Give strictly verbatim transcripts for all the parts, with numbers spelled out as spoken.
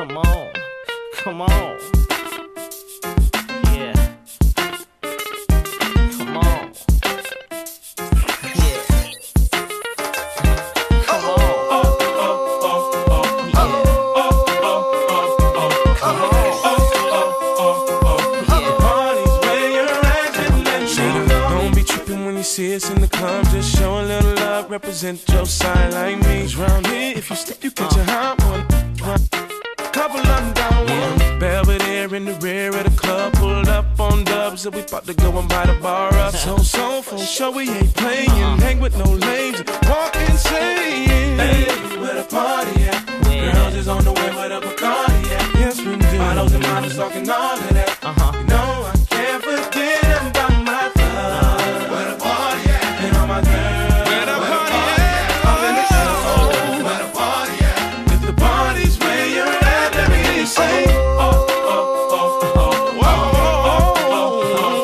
Come on, come on. Yeah. Come on. Yeah. Come on. Oh, oh, oh, oh. Yeah. Oh, oh, oh, oh. Come on. Oh, oh, oh, oh. Yeah. Party's where you're at and let me know. Don't be tripping when you see us in the club. Just show a little love, represent your side like me. 'Cause round here, if you slip, you catch a hot one. Couple of them down one. Belvedere in the rear of the club, pulled up on dubs, and we about to go and buy the bar up. So, so, for sure we ain't playing. Hang with no lames, walk insane. Hey, where the party at? Yeah. Girls is on the way where the Bacardi at. Yes, we do. Bottles and models talking all of that. Uh-huh. You know I can't forget about my thug. Where the party at? And all my girls. Where the party at? I'm in the show. Where the party at? If the party's where you're at, let me hear you say. Oh, oh, oh, oh, oh, oh, oh,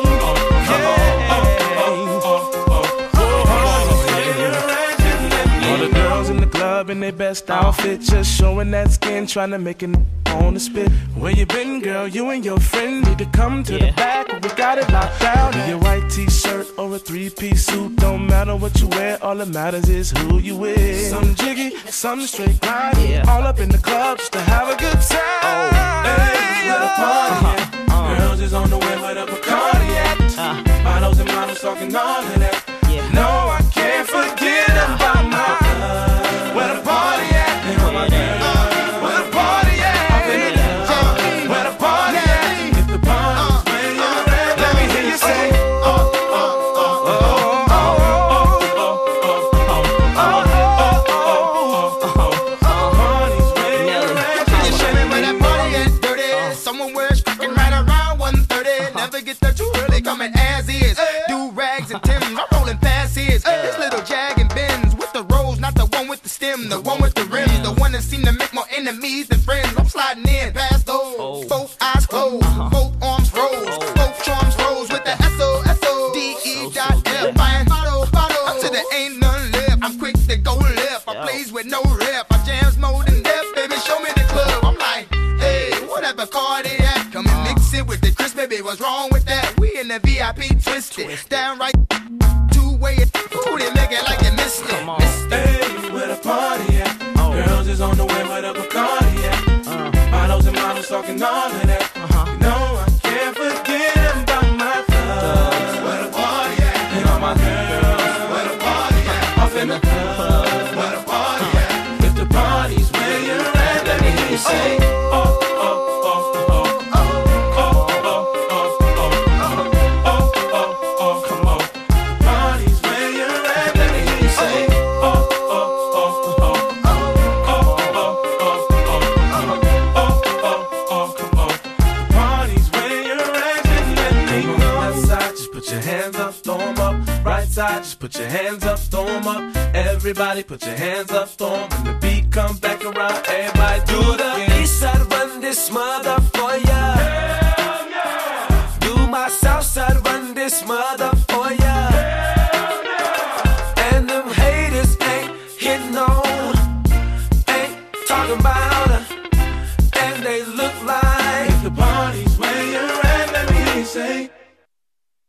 oh. All the girls in the club in their best outfit, just showing that skin, trying to make it on the spit. Where you been, girl? You and your friend need to come to Yeah. the back. We got it locked down. In your white t-shirt or a three-piece suit, don't matter what you wear. All that matters is who you with. Some jiggy, some straight grind. Yeah. All up in the club just to have a good time. Oh. Hey, where the party at? Uh-huh. Girls is on the way where the Bacardi at. Uh. Bottles and models talking all of that. Yeah. No, I can't forget about my love. Where the party at? And all my girls. Where the party at? Up in the club. Where the party at? If the party's where you're at, let me hear you say. Oh, oh, oh, oh, oh, oh, oh, oh, oh, oh. Party's where you're at. Can you show me where that party at? Dirty. Someone wears fucking right around one thirty. Never get there too early, coming as is. Do rags and Timbs, I'm rolling past his. This little Jag and Benz with the rose, not the one with the stem, the one with the rims, the one that seem to make more enemies than friends. I'm sliding in past those. Oh. Both eyes closed, both arms rose, Oh. both charms rose with the S O S O D E dot F. Buying bottle, bottle until there ain't none left. I'm quick to go left. I Yo. plays with no rep. I jams more than death, baby. Show me the club. I'm like, hey, whatever car they at, come and mix it with the crisp, baby. What's wrong with that? We in the V I P twisted, downright two way. Ooh, they make it like they missed it. Come on. Missed it. Hey, where the party at? Oh. Girls is on the way where the Bacardi at. Uh. Bottles and models talking all of that. Uh-huh. You know I can't forget about my thugs. Where the party at? And all my girls. Where the party at? Off in the club. Where the party at? If the party's where you're at, let me hear you say. Oh, oh, oh, oh, oh, oh, oh, oh, oh, oh, oh, come on. The party's where you're at, let me hear you say. Oh, oh, oh, oh, oh, oh, oh, oh, oh, oh, come on. The party's where you're at, just let me know. Left side, just put your hands up, throw 'em up. Right side, just put your hands up, throw 'em up. Everybody put your hands up, throw 'em. When the beat come back around, everybody do the East side run this mother for ya. hell yeah. Do my south side run this mother